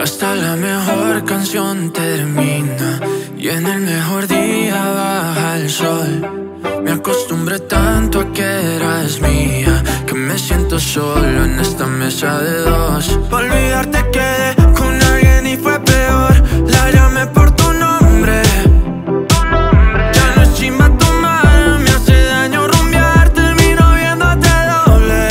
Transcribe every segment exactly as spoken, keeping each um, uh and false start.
Hasta la mejor canción termina y en el mejor día baja el sol. Me acostumbré tanto a que eras mía que me siento solo en esta mesa de dos. Pa' olvidarte quedé con alguien y fue peor. La llamé por tu nombre. Ya no es chimba tomar, me hace daño rumbear, termino viéndote doble.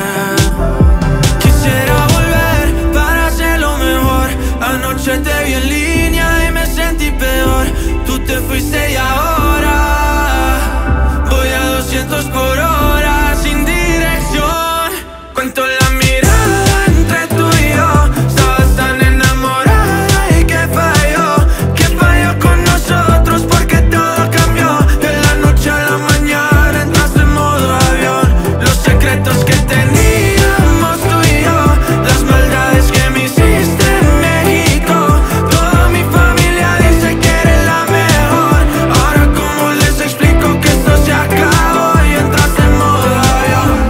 Quisiera volver para hacerlo mejor. Anoche te vi en línea y me sentí peor. Tú te fuiste y ahora voy a doscientos por hora sin dirección. Cuento la mirada entre tú y yo. Estabas tan enamorada y que falló, que falló con nosotros porque todo cambió. De la noche a la mañana entraste en modo avión. Los secretos que teníamos tú y yo, las maldades que me hiciste en México. Toda mi familia dice que eres la mejor. Ahora cómo les explico que esto se acabó y entraste en modo avión.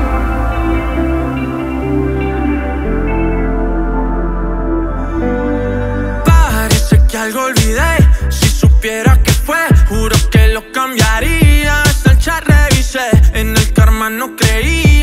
Parece que algo olvidé. Si supiera que fue, juro que lo cambiaría. Hasta el chat revisé, en el karma no creí.